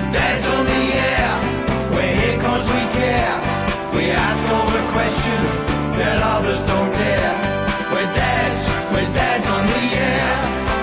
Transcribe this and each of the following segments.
Dad's on the air, we're here 'cause we care. We ask all the questions that others don't dare. We're dads on the air.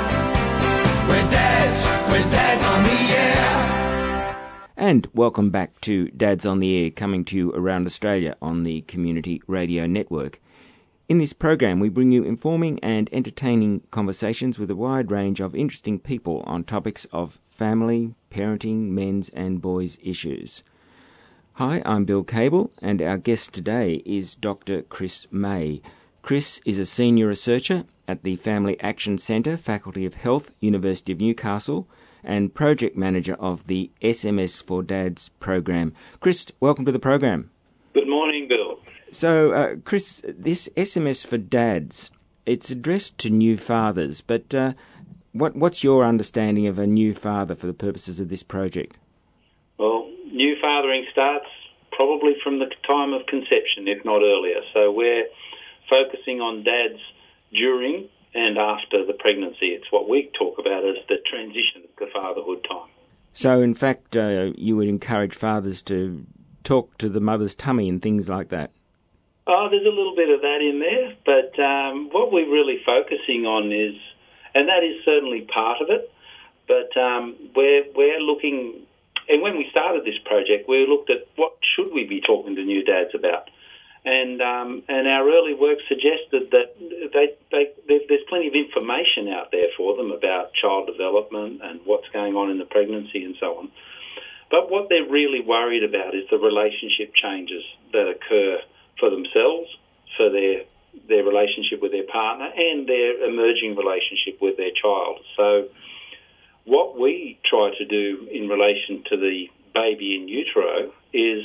We're dads on the air. And welcome back to Dads on the Air, coming to you around Australia on the Community Radio Network. In this program, we bring you informing and entertaining conversations with a wide range of interesting people on topics of family, parenting, men's and boys' issues. Hi, I'm Bill Cable, and our guest today is Dr. Chris May. Chris is a senior researcher at the Family Action Centre, Faculty of Health, University of Newcastle, and project manager of the SMS for Dads program. Chris, welcome to the program. Good morning, Bill. So, Chris, this SMS for Dads, it's addressed to new fathers, but what's your understanding of a new father for the purposes of this project? Well, new fathering starts probably from the time of conception, if not earlier. So we're focusing on dads during and after the pregnancy. It's what we talk about as the transition to fatherhood time. So, in fact, you would encourage fathers to talk to the mother's tummy and things like that? Oh, there's a little bit of that in there, but what we're really focusing on is, and that is certainly part of it, but we're looking, and when we started this project, we looked at what should we be talking to new dads about. And our early work suggested that there's plenty of information out there for them about child development and what's going on in the pregnancy and so on. But what they're really worried about is the relationship changes that occur for themselves, for their relationship with their partner, and their emerging relationship with their child. So what we try to do in relation to the baby in utero is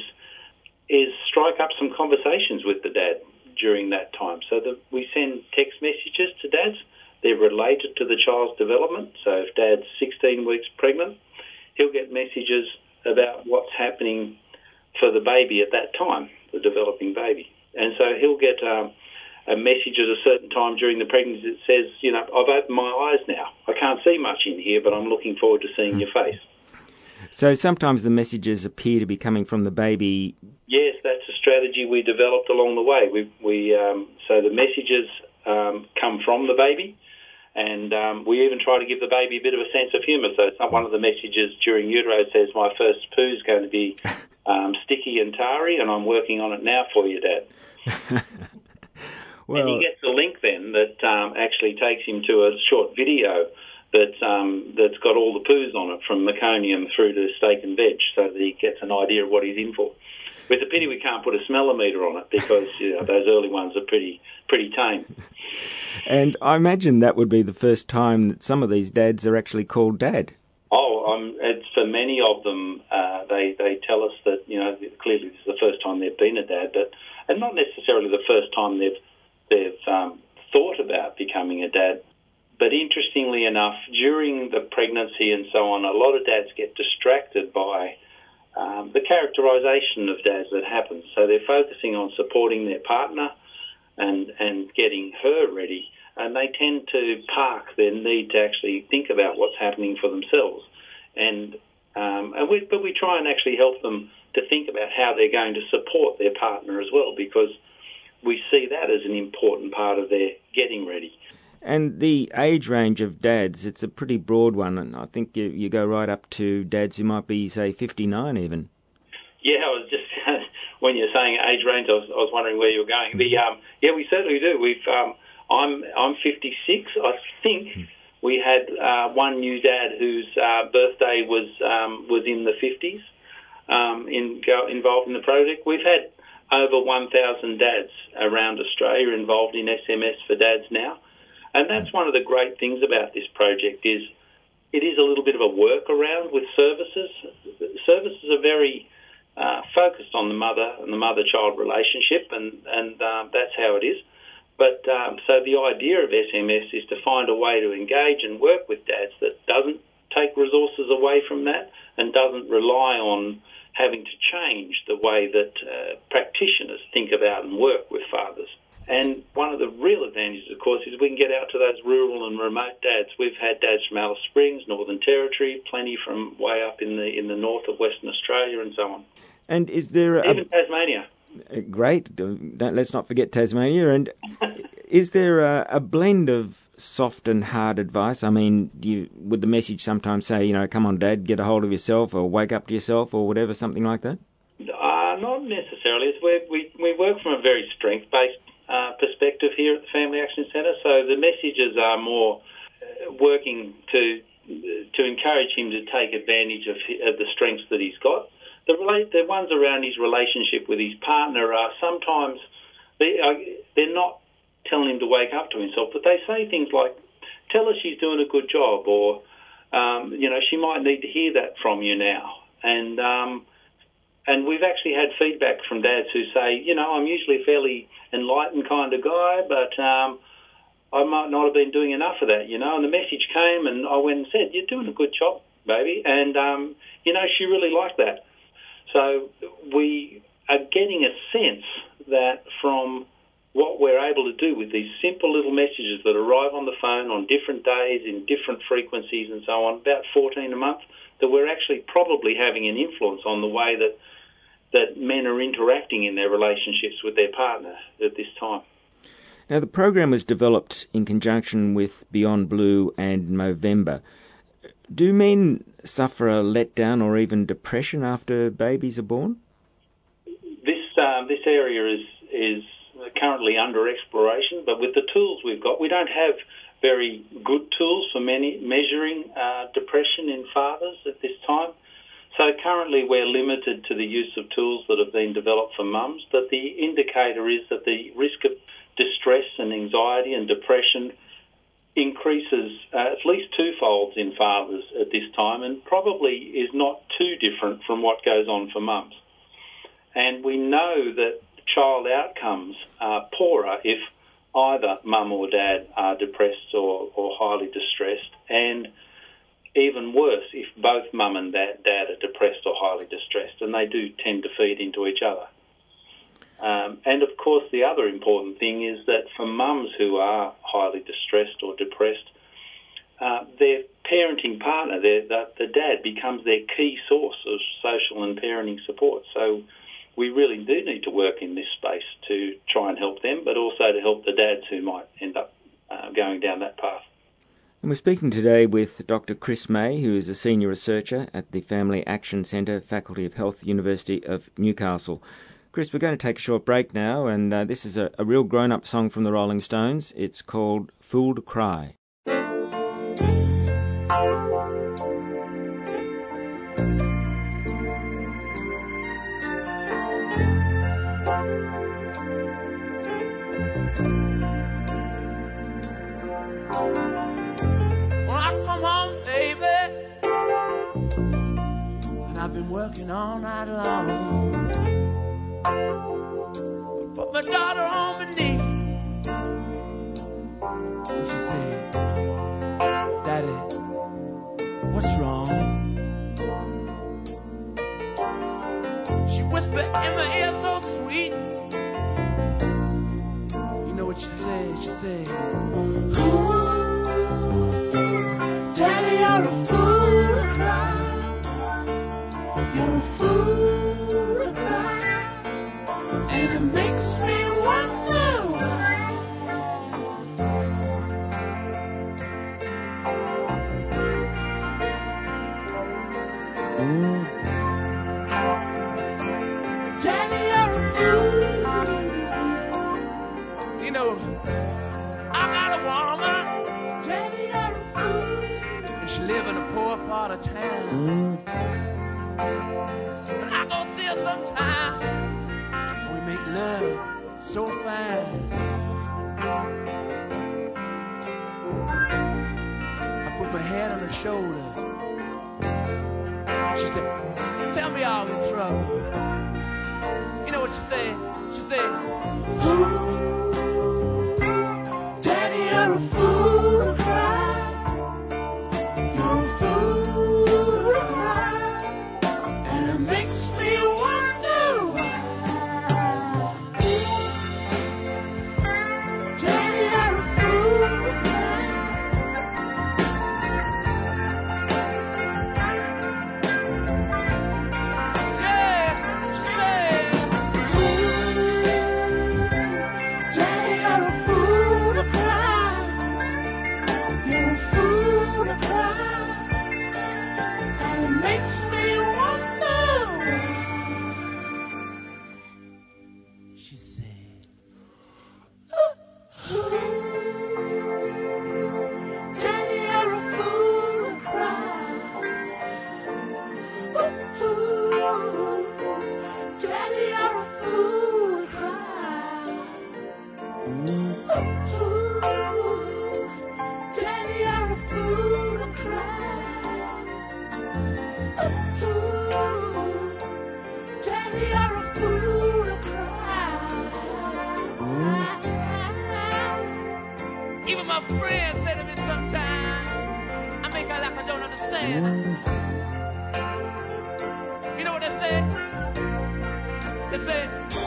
strike up some conversations with the dad during that time. So that we send text messages to dads. They're related to the child's development. So if dad's 16 weeks pregnant, he'll get messages about what's happening for the baby at that time, the developing baby. And so he'll get a message at a certain time during the pregnancy that says, I've opened my eyes now. I can't see much in here, but I'm looking forward to seeing your face. So sometimes the messages appear to be coming from the baby. Yes, that's a strategy we developed along the way. So the messages come from the baby, and we even try to give the baby a bit of a sense of humour. So one of the messages during utero says, my first poo's going to be sticky and tarry, and I'm working on it now for you, Dad. Well, and he gets a link then that actually takes him to a short video that's got all the poos on it, from meconium through to steak and veg, so that he gets an idea of what he's in for. It's a pity we can't put a smellometer on it, because those early ones are pretty tame. And I imagine that would be the first time that some of these dads are actually called Dad. Oh, it's for many of them. They tell us that clearly this is the first time they've been a dad, and not necessarily the first time they've thought about becoming a dad. But interestingly enough, during the pregnancy and so on, a lot of dads get distracted by the characterisation of dads that happens. So they're focusing on supporting their partner and getting her ready, and they tend to park their need to actually think about what's happening for themselves. But we try and actually help them to think about how they're going to support their partner as well, because we see that as an important part of their getting ready. And the age range of dads, it's a pretty broad one, and I think you go right up to dads who might be, say, 59 even. Yeah, I was just, when you're saying age range, I was wondering where you were going. Yeah, we certainly do. I'm 56. I think we had one new dad whose birthday was in the 50s involved in the project. We've had over 1,000 dads around Australia involved in SMS for Dads now. And that's one of the great things about this project is it is a little bit of a workaround with services. Services are very focused on the mother and the mother-child relationship, and that's how it is. But so the idea of SMS is to find a way to engage and work with dads that doesn't take resources away from that and doesn't rely on having to change the way that practitioners think about and work with fathers. And one of the real advantages, of course, is we can get out to those rural and remote dads. We've had dads from Alice Springs, Northern Territory, plenty from way up in the north of Western Australia and so on. And is there even Tasmania? Great. Let's not forget Tasmania. And is there a blend of soft and hard advice? I mean, would the message sometimes say, you know, come on, Dad, get a hold of yourself, or wake up to yourself, or whatever, something like that? Not necessarily. We work from a very strength-based perspective here at the Family Action Centre, so the messages are more working to encourage him to take advantage of the strengths that he's got. The ones around his relationship with his partner are sometimes, they're not telling him to wake up to himself, but they say things like, tell her she's doing a good job, or, you know, she might need to hear that from you now. And we've actually had feedback from dads who say, you know, I'm usually a fairly enlightened kind of guy, but I might not have been doing enough of that, you know. And the message came and I went and said, you're doing a good job, baby. And, you know, she really liked that. So we are getting a sense that from what we're able to do with these simple little messages that arrive on the phone on different days in different frequencies and so on, about 14 a month, that we're actually probably having an influence on the way that men are interacting in their relationships with their partner at this time. Now, the program was developed in conjunction with Beyond Blue and Movember. Do men suffer a letdown or even depression after babies are born? This area is currently under exploration, but with the tools we've got, we don't have very good tools for measuring depression in fathers at this time. So currently we're limited to the use of tools that have been developed for mums, but the indicator is that the risk of distress and anxiety and depression increases at least twofold in fathers at this time, and probably is not too different from what goes on for mums. And we know that child outcomes are poorer if either mum or dad are depressed or highly distressed, and even worse if both mum and dad are depressed or highly distressed, and they do tend to feed into each other. And of course the other important thing is that for mums who are highly distressed or depressed, their parenting partner, the dad, becomes their key source of social and parenting support. So we really do need to work in this space to try and help them, but also to help the dads who might end up going down that path. And we're speaking today with Dr. Chris May, who is a senior researcher at the Family Action Centre, Faculty of Health, University of Newcastle. Chris, we're going to take a short break now, and this is a real grown-up song from the Rolling Stones. It's called Fool to Cry. I've been working all night long. Put my daughter on my knee, and she said, Daddy, what's wrong? She whispered in my ear so sweet. You know what she said? She said, Daddy, you're a fool to cry. You're a fool to cry, and it makes me wonder why. Daddy, you're a fool. You know, I got a woman. Daddy, you're a fool, and she live in a poor part of town. But I go see her sometime. We make love so fine. I put my head on her shoulder. She said, tell me all the trouble. You know what she said? She said, Daddy, you're a fool to cry. You're a fool to cry. And it makes me wonder why. friend said to me sometime, I make it like I don't understand. You know what they said? They said,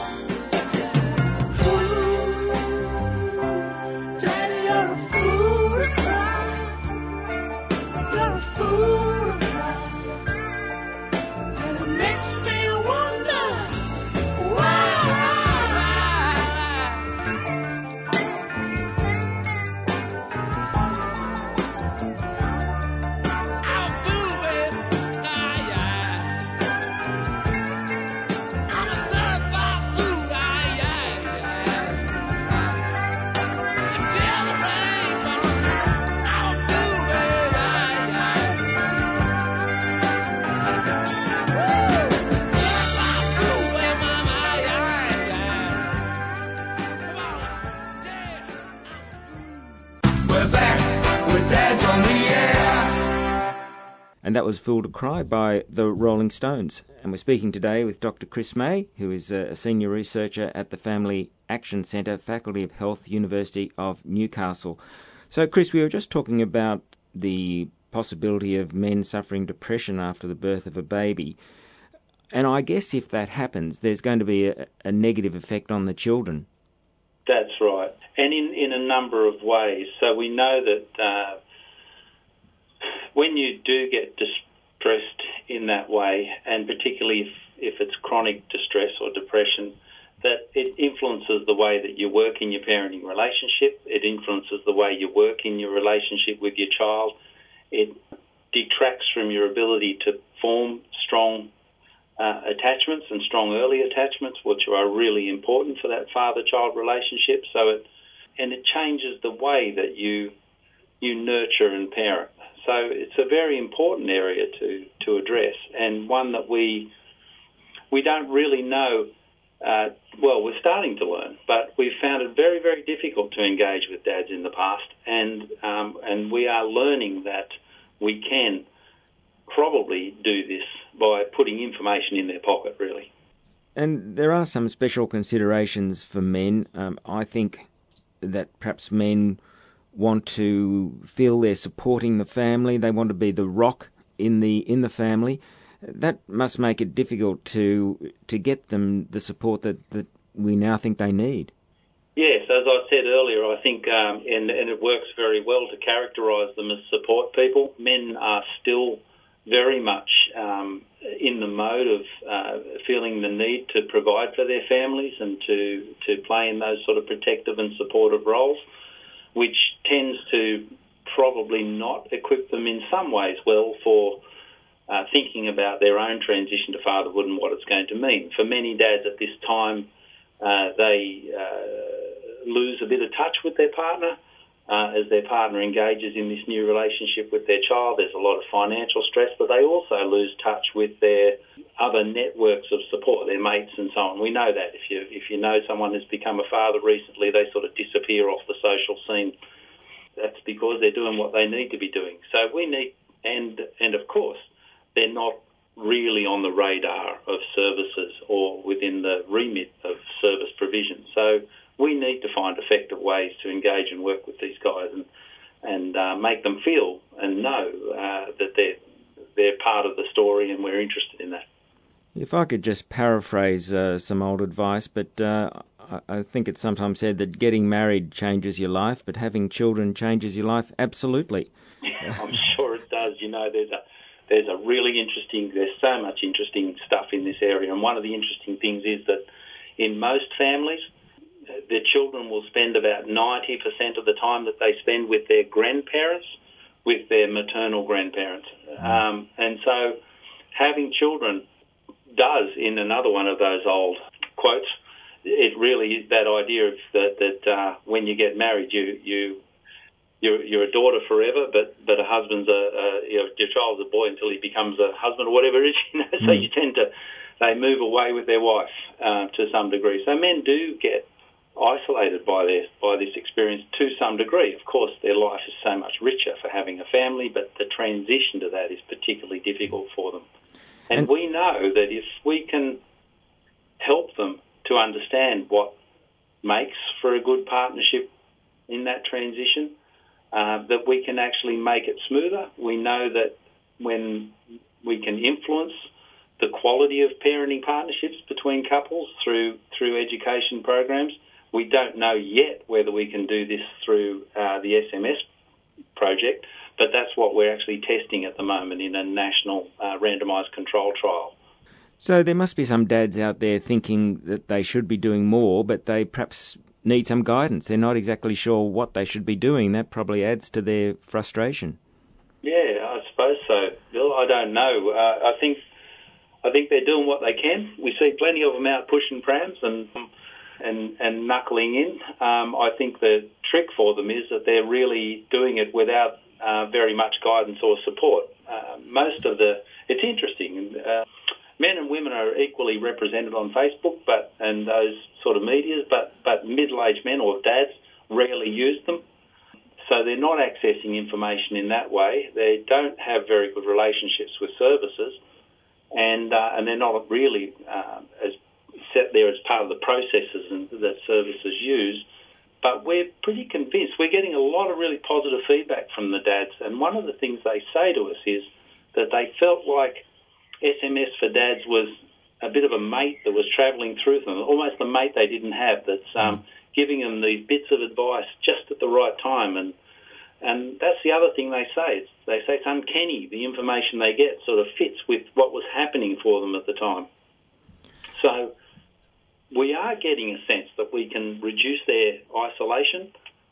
Daddy, you're a fool to cry. You're a fool to cry. And it makes me wonder why. I'm a fool, baby. I'm a certified fool. Until the rain comes, I'm a fool, baby. Certified fool, baby, mama. Come on, yeah. We're back with Dad's on the air. And that was Fool to Cry by the Rolling Stones. And we're speaking today with Dr. Chris May, who is a senior researcher at the Family Action Centre, Faculty of Health, University of Newcastle. So, Chris, we were just talking about the possibility of men suffering depression after the birth of a baby. And I guess if that happens, there's going to be a negative effect on the children. That's right, and in a number of ways. So we know that when you do get distressed in that way, and particularly if it's chronic distress or depression, that it influences the way that you work in your parenting relationship. It influences the way you work in your relationship with your child. It detracts from your ability to form strong attachments and strong early attachments, which are really important for that father-child relationship. So it changes the way that you nurture and parent. So it's a very important area to address, and one that we don't really know. Well, we're starting to learn, but we've found it very, very difficult to engage with dads in the past, and we are learning that we can probably do this by putting information in their pocket, really. And there are some special considerations for men. I think that perhaps men want to feel they're supporting the family. They want to be the rock in the family. That must make it difficult to get them the support that we now think they need. Yes, as I said earlier, I think, and it works very well to characterise them as support people. Men are still very much in the mode of feeling the need to provide for their families and to play in those sort of protective and supportive roles, which tends to probably not equip them in some ways well for thinking about their own transition to fatherhood and what it's going to mean. For many dads at this time, they lose a bit of touch with their partner as their partner engages in this new relationship with their child. There's a lot of financial stress, but they also lose touch with their other networks of support, their mates and so on. We know that if you know someone has become a father recently, they sort of disappear off the social scene. That's because they're doing what they need to be doing. So we need, and of course, they're not really on the radar of services or within the remit of service provision. So we need to find effective ways to engage and work with these guys and make them feel and know that they're part of the story and we're interested in that. If I could just paraphrase some old advice, but I think it's sometimes said that getting married changes your life, but having children changes your life absolutely. I'm sure it does. You know, there's so much interesting stuff in this area, and one of the interesting things is that in most families, their children will spend about 90% of the time that they spend with their grandparents, with their maternal grandparents. And so having children does, in another one of those old quotes, it really is that idea of that when you get married, you're a daughter forever, but a husband's your child's a boy until he becomes a husband or whatever it is. You know? So you they move away with their wife to some degree. So men do get isolated by this experience to some degree. Of course, their life is so much richer for having a family, but the transition to that is particularly difficult for them. And we know that if we can help them to understand what makes for a good partnership in that transition, that we can actually make it smoother. We know that when we can influence the quality of parenting partnerships between couples through education programs. We don't know yet whether we can do this through the SMS project, but that's what we're actually testing at the moment in a national randomised control trial. So there must be some dads out there thinking that they should be doing more, but they perhaps need some guidance. They're not exactly sure what they should be doing. That probably adds to their frustration. Yeah, I suppose so, Bill. I don't know. I think they're doing what they can. We see plenty of them out pushing prams and knuckling in. I think the trick for them is that they're really doing it without very much guidance or support. It's interesting. Men and women are equally represented on Facebook, and those sort of medias, but middle-aged men or dads rarely use them. So they're not accessing information in that way. They don't have very good relationships with services, and they're not really as set there as part of the processes that services use. But we're pretty convinced. We're getting a lot of really positive feedback from the dads, and one of the things they say to us is that they felt like SMS for dads was a bit of a mate that was travelling through them, almost the mate they didn't have that's giving them these bits of advice just at the right time. And that's the other thing they say. They say it's uncanny. The information they get sort of fits with what was happening for them at the time. So we are getting a sense that we can reduce their isolation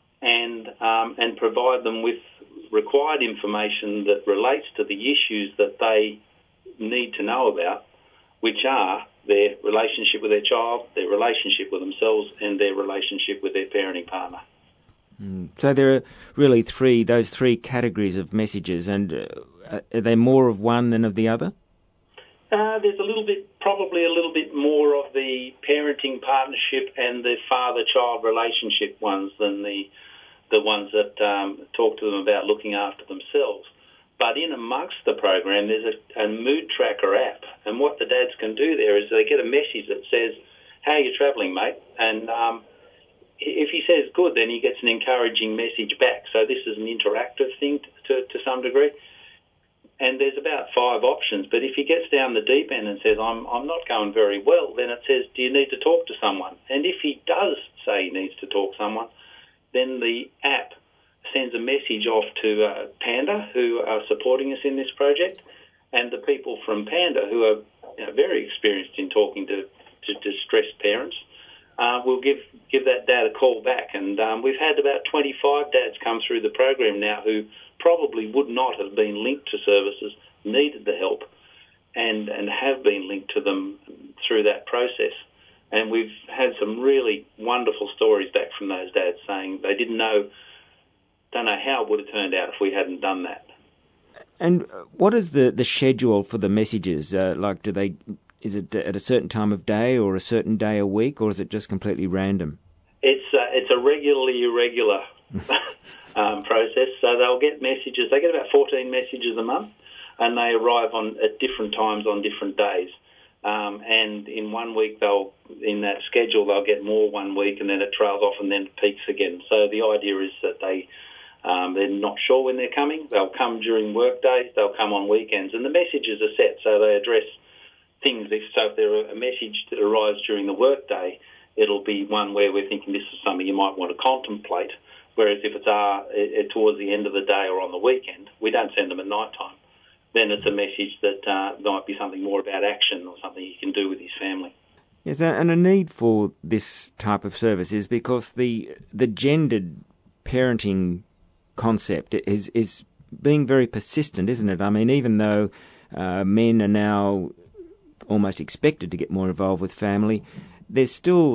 and provide them with required information that relates to the issues that they need to know about, which are their relationship with their child, their relationship with themselves, and their relationship with their parenting partner. So there are really those three categories of messages, and are they more of one than of the other? There's probably a little bit more of the parenting partnership and the father-child relationship ones than the ones that talk to them about looking after themselves. But in amongst the program, there's a mood tracker app, and what the dads can do there is they get a message that says, "How are you travelling, mate?" And if he says good, then he gets an encouraging message back. So this is an interactive thing to some degree. And there's about 5 options, but if he gets down the deep end and says, I'm not going very well, then it says, do you need to talk to someone? And if he does say he needs to talk to someone, then the app sends a message off to Panda, who are supporting us in this project, and the people from Panda, who are very experienced in talking to distressed parents, will give that dad a call back. And we've had about 25 dads come through the program now who probably would not have been linked to services, needed the help, and have been linked to them through that process. And we've had some really wonderful stories back from those dads saying they don't know how it would have turned out if we hadn't done that. And what is the schedule for the messages? Is it at a certain time of day or a certain day a week, or is it just completely random? It's a regularly irregular process. So they'll get messages. They get about 14 messages a month, and they arrive at different times on different days. And in 1 week, in that schedule, they'll get more 1 week, and then it trails off and then peaks again. So the idea is that they're not sure when they're coming. They'll come during work days. They'll come on weekends, and the messages are set so they address things. If there a message that arrives during the work day, it'll be one where we're thinking this is something you might want to contemplate. Whereas if it's towards the end of the day or on the weekend, we don't send them at night time. Then it's a message that might be something more about action or something you can do with his family. Yes, and a need for this type of service is because the gendered parenting concept is being very persistent, isn't it? I mean, even though men are now almost expected to get more involved with family, there's still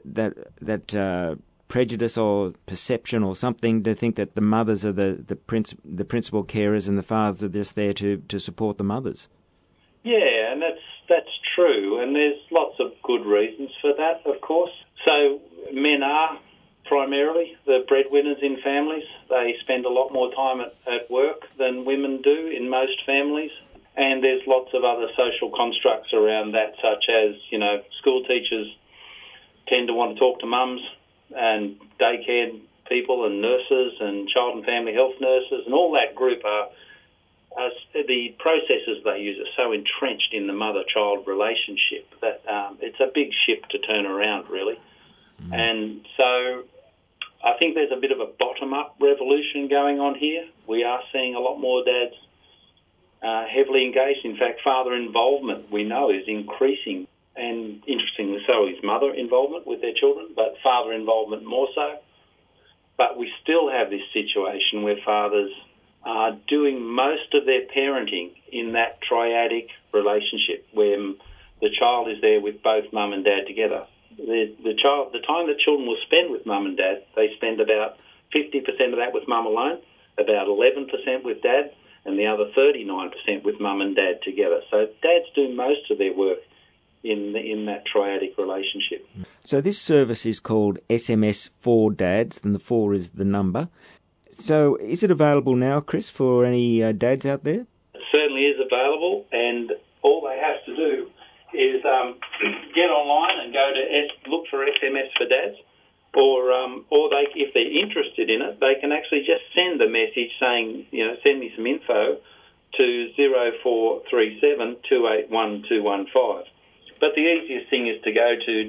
that prejudice or perception or something to think that the mothers are the principal carers and the fathers are just there to support the mothers. Yeah, and that's true, and there's lots of good reasons for that, of course. So men are primarily the breadwinners in families. They spend a lot more time at work than women do in most families. And there's lots of other social constructs around that, such as, school teachers tend to want to talk to mums, and daycare people and nurses and child and family health nurses and all that group are the processes they use are so entrenched in the mother-child relationship that it's a big ship to turn around, really. And so I think there's a bit of a bottom-up revolution going on here. We are seeing a lot more dads heavily engaged. In fact, father involvement, we know, is increasing, and interestingly so is mother involvement with their children, but father involvement more so. But we still have this situation where fathers are doing most of their parenting in that triadic relationship where the child is there with both mum and dad together. The time that children will spend with mum and dad, they spend about 50% of that with mum alone, about 11% with dad, and the other 39% with mum and dad together. So dads do most of their work in that triadic relationship. So this service is called SMS for Dads, and the 4 is the number. So is it available now, Chris, for any dads out there? It certainly is available, and all they have to do is get online and go to look for SMS for Dads, or they, if they're interested in it, they can actually just send a message saying, send me some info to 0437 281 215. But the easiest thing is to go to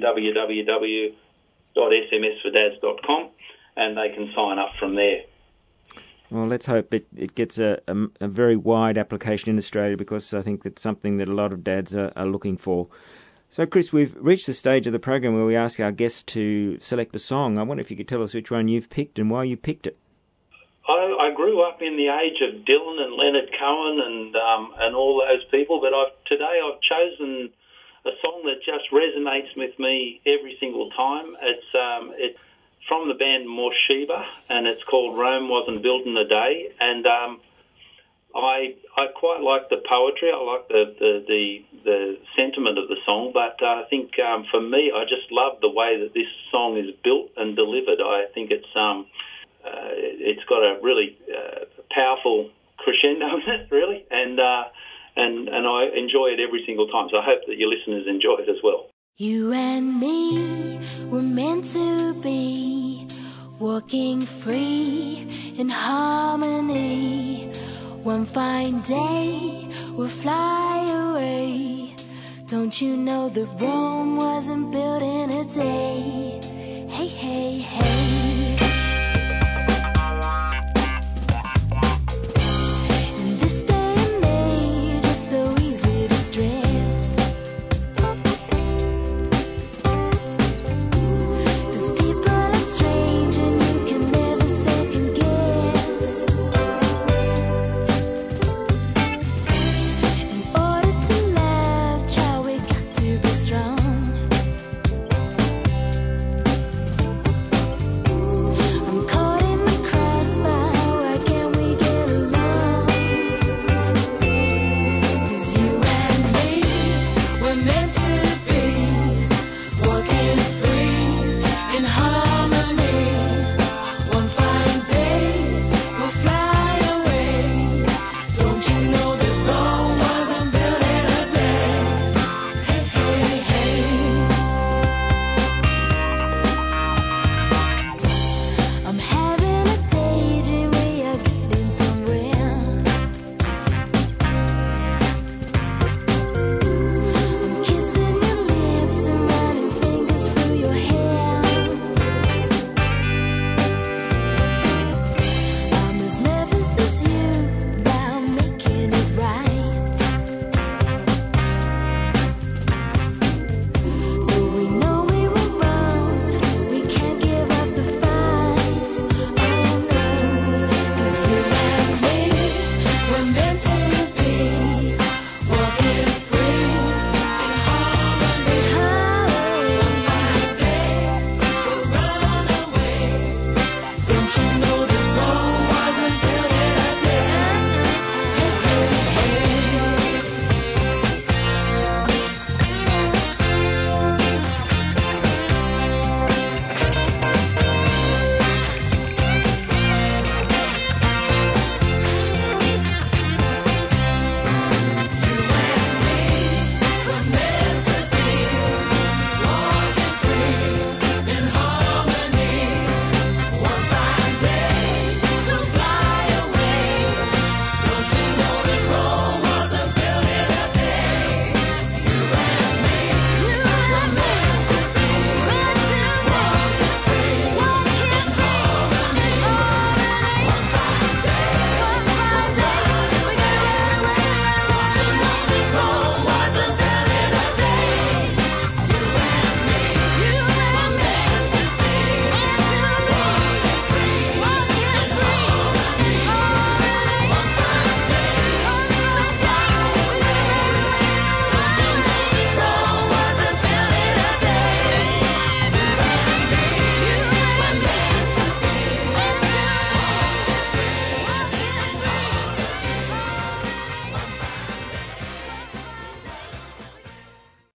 www.smsfordads.com and they can sign up from there. Well, let's hope it gets a very wide application in Australia, because I think that's something that a lot of dads are looking for. So, Chris, we've reached the stage of the program where we ask our guests to select a song. I wonder if you could tell us which one you've picked and why you picked it. I grew up in the age of Dylan and Leonard Cohen and all those people, but today I've chosen a song that just resonates with me every single time. It's from the band Morshiba, and it's called Rome Wasn't Built in a Day. And I quite like the poetry. I like the sentiment of the song, but I think for me, I just love the way that this song is built and delivered. I think it's got a really powerful crescendo in it, really, and I enjoy it every single time. So I hope that your listeners enjoy it as well. You and me were meant to be walking free in harmony. One fine day we'll fly away. Don't you know that Rome wasn't built in a day? Hey, hey, hey.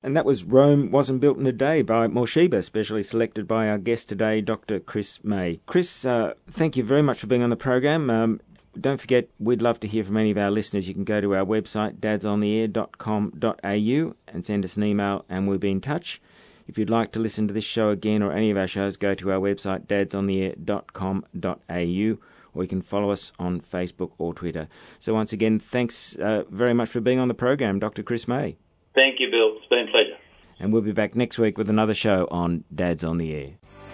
And that was Rome Wasn't Built in a Day by Morsheba, specially selected by our guest today, Dr. Chris May. Chris, thank you very much for being on the program. Don't forget, we'd love to hear from any of our listeners. You can go to our website, dadsontheair.com.au, and send us an email, and we'll be in touch. If you'd like to listen to this show again or any of our shows, go to our website, dadsontheair.com.au, or you can follow us on Facebook or Twitter. So once again, thanks very much for being on the program, Dr. Chris May. Thank you, Bill. It's been a pleasure. And we'll be back next week with another show on Dads on the Air.